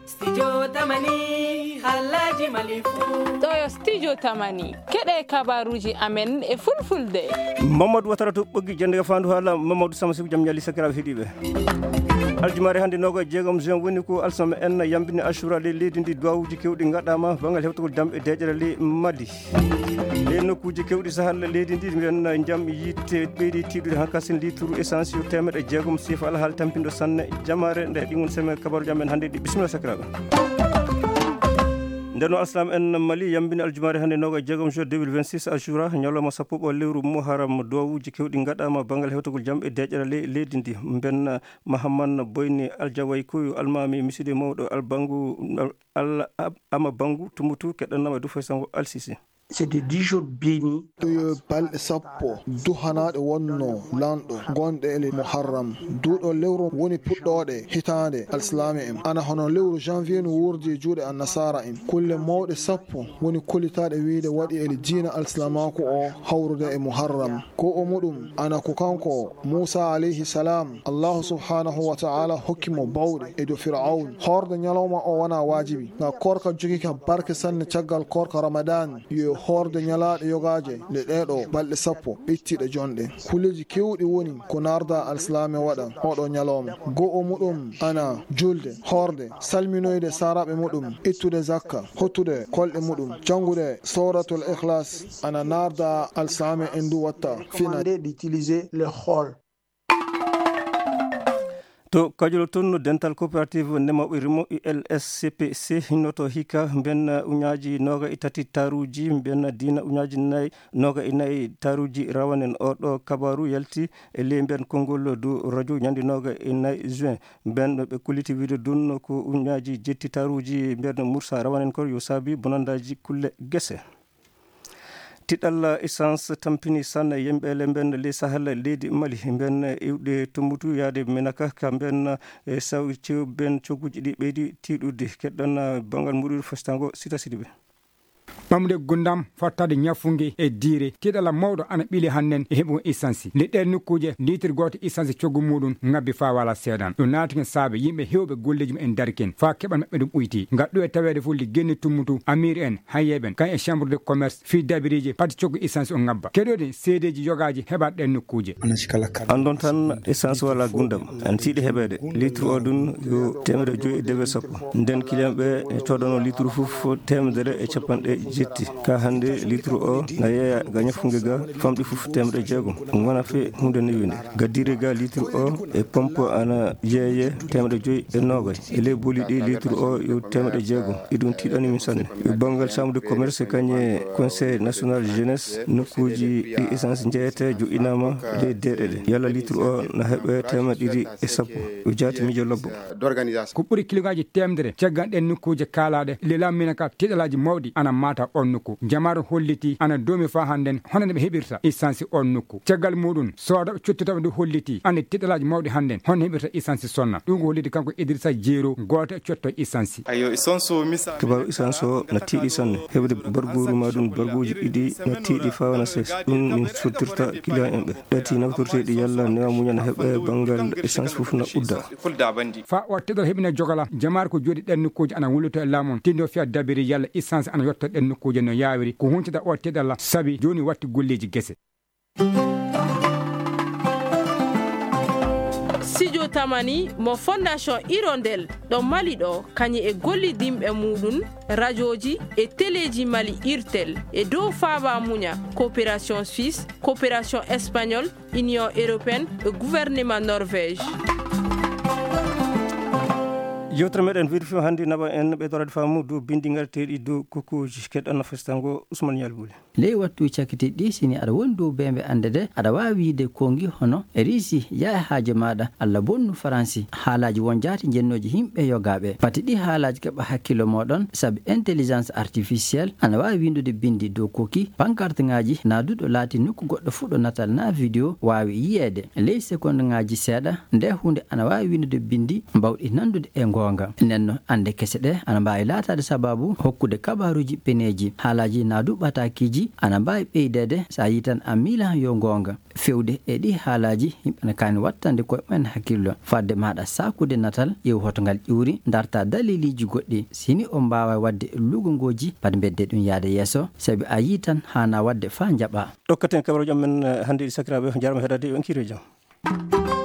Studio Tamani Halaji Malifu Toyo Studio Tamani Kede kabaruji amen e fulfulde Mamadou Watara to ɓoggi jande fandu hala Mamadou Samasikou jam ñali sakiraɓe heeɗiɓe aljumare hande noga jeegom juin woni ko alsama en yambini assura le leydi ndi duwawuji kewɗi gaɗama bangal hewtogol jam e deƴere le Mali le nokkuji kewɗi sahal leydi ndi mbiɗen jaam yitte ɓeydi tiɗude hankasen litre essence yo temeɗe jeegom sifa ala haal tampinɗo sanne jamare nde ɗigon seme kabaruji amen hande ɗi bisimilla sakiraɓe ndeno aslam en Mali yambini aljumare hande noga jeegom juin 2026 assura ñalawma sappo lewru muharram duwawuji kewɗi gaɗama bangal hewtogol jam e deƴere leydi ndi ben Mahamane Boyni Aljaway Koyo almami misiɗe mawɗo albangu ama bangu tumutu keɗannama du faysango alsisi c'était 10 jours bénis. Balɗe sappo duhanaɗe wonno lanɗo gonɗe ele muharram duuɗo lewru woni puɗɗoɗe hitande alislami en ana hono lewru janvier no wurdi e juuɗe annasara en kulle mawɗe sappo woni kollitaɗe wiide waɗi ele diina alislamaku o hawrude e muharram ko o muɗum ana ko kanko Moussa alayhi salam allahu subhanahu wa ta'ala hokkimo bawɗe e do Fir'aun horde ñalawma o wona wajibi nga korka jogika barke sanne caggal korka ramadan yo horde ñalaɗe yogaje le ɗeɗo balɗe sappo ɓettiɗe jonɗe kulleji kewɗi woni ko narda alislami waɗa oɗo ñalawma go'o muɗum ana julde horde salminoyde saraɓe muɗum ittude zakka hottude kolɗe muɗum jangude suratul ikhlas ana narda alislami en du watta fina d'utiliser le hall. to kajolo toon dental coopérative ndemoɓe rimo ULSCPC hinnoto hikka ben uñaji noga e tati taruji ben dina uñaji nayyi noga e nayyi taruji rawanen oɗo kabaru yalti e ley ben konngol du radio ñande noga e nayyi juin ben ɓe kulliti wiide dun ko uñaji jetti taruji ben Moussa rawanen ko yo saabi bonandaji kulle guese tiɗalla essence tampini sanne yimɓele ben le sahal leydi Mali ben iwɗe tummutu yaade menaka ka ben sawti ben cogguji ɗi ɓeydi tiɗude keɗɗon bangal muɗuɗo fastango sita sidiɓe ɓamde gundam fottade ñafungue e diire tiɗala mawɗo ana ɓiili hannen e heɓugo essence leɗɗe nokkuje litre goto essence coggu muɗum ngabbi fa wala seedan ɗum naatiken saabe yimɓe hewɓe golleji mum en darken fa keɓal maɓɓe ɗum ɓoyti gadɗo e tawede fof ligguenni tummutu amir en hayyeɓen kan e chambre de commerce fi dabiriji pati coggu essence o ngabba keɗode seedeji yogaji heɓat ɗen nokkuje andon tan essence wala gundam an tiiɗi heɓede litre o ɗum yo 1.5 sappo nden client ɓe e coɗano litre foof 100 e jetti ka hande litre o na yeeya ga ñafungue ga famɗi foof 600 wona fe hunde newinde gaddire ga litre o e pompe ana yeeye 120 e ley booli ɗi litre o yo 600 e ɗum tiɗani min sanne e banggal chambre de commerce kañe conseil national jeunesse nokkuji ɗi essence jeeyete joƴinama ley deɗeɗe yalla litre o na heeɓe 210 o jaati miijo lobbo ko ɓuuri kilogaji 100 caggal ɗen nokkuje kaalaɗe le lammina ka tiɗalaji mawɗi ana mata on nokku jamaru holliti ana domi fa handen honande ɓe heɓirta essence on nokku caggal muɗum soodaɓe cottitaɓe ndu holliti ande tiɗalaji mawɗi handen hon heɓirta essence sonna ɗum ko holliti kanko Idrissa Diéro goto e cotto essence kabaru essence o na tiiɗi sanne heɓde bargoru maɗum bargoji ɗiɗi na tiiɗi fa wona ses ɗum min sottirta client en ɓe ɗati naftorteɗi yalla newa muñana heeɓe banggal essence foof na ɓudda fa o tiɗal heɓina jogala jamaru ko jooɗi ɗen nokkuji ana wullito e laamon tindo fiya dabiri yalla essence ana yetta ɗen nokkuje no yawiri ko huncita o tiɗalla saabi joni watti golleji guese Studio Tamani mo fondation Hirondelle ɗo Mali ɗo kañi e gollidimɓe muɗum radioji e téléji Mali Irtel e dow faaba muña coopération suisse coopération espagnole union européenne e gouvernement norvège yewtere meɗen wiide fo hannde naɓa en ɓeydorade faamu dow bindi gareteɗi dow kokkuji keɗɗanno festango Ousmane Yalbouli ley wattu cakkiti ɗi sini aɗa woni dow bembe andede aɗa wawi wiide kongi hono e risi yaa haaje maɗa Allah bonnu faransi haalaji won jaati jennoji himɓe yogaɓe pati ɗi haalaji keɓa hakkilo moɗon saabi intelligence artificielle ana wawi windude bindi dow kokki pancarte ngaji naduɗo laati nokku goɗɗo fuɗɗo natal na vidéo wawi yiyede ley seconde ngaji seeɗa nde hunde ana wawi windude bindi mbawɗi nandude e ngoo gonga nenno ande kese ɗe ana mbawi latade sababu hokkude kabaruji peneji haalaji nadu ɓatakiji ana mbawi ɓeydede sa yi tan a miila yo gonga fewde e ɗi haalaji yimɓe ne kani wattande koye mumen hakkillo fadde maɗa sakude natal ƴeew hotogal ƴuuri darta daliliji goɗɗi sini o mbawa wadde lugongoji pade bedde ɗum yaade yesso saabi a yi tan hana wadde fa jaɓa ɗokkaten kabaruji amen hannde ɗi sakiraɓe jarama heɗade yo en kiire jaam.